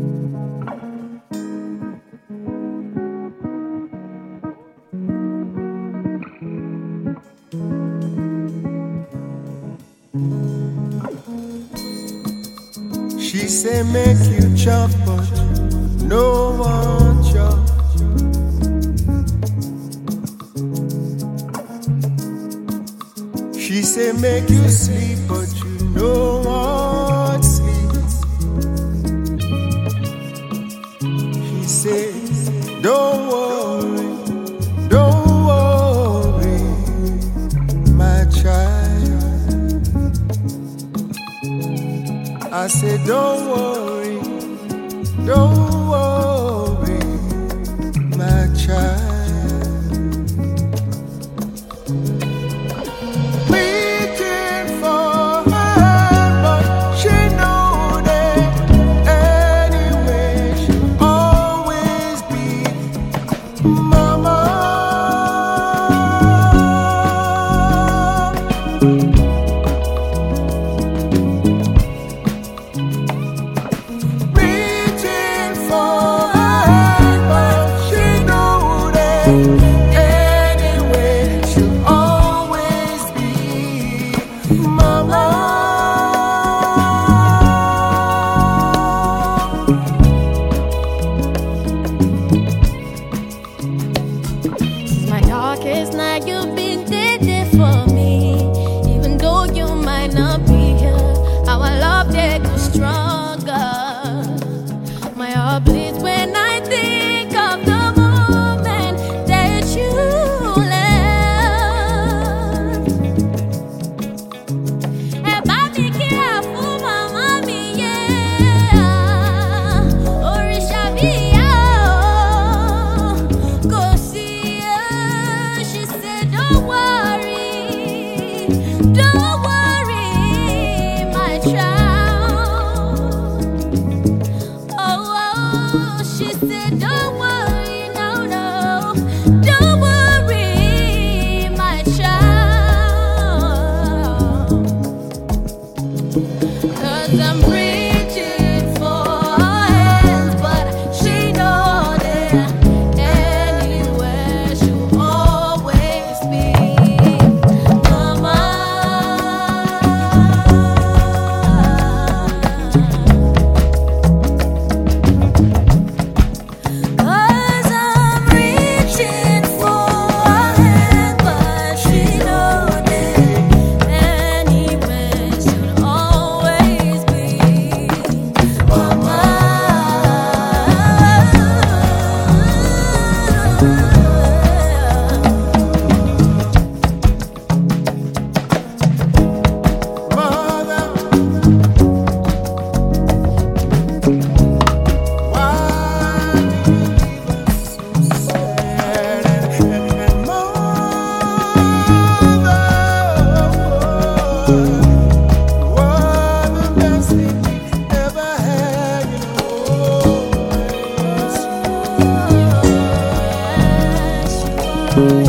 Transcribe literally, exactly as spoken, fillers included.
She say make you jump, but no one jump. She say make you sleep, but you no want sleep. She say don't worry, don't worry, my child. I say don't worry, don't worry, my child. Waiting for her, but she know that anyway she'll always be mama. Darkest night, you've been there for me. Even though you might not be here, our love they go stronger. My heart bleeds when I think of the moment that you left. Eba mi kira fún mama mi, yeah. Orisha mi, yeah. Go see. Don't worry, my child. Oh, oh, she said, don't worry, no, no. Don't worry, my child. 'Cause I'm reaching for her hands, but she knows that anywhere she'll always be. Oh,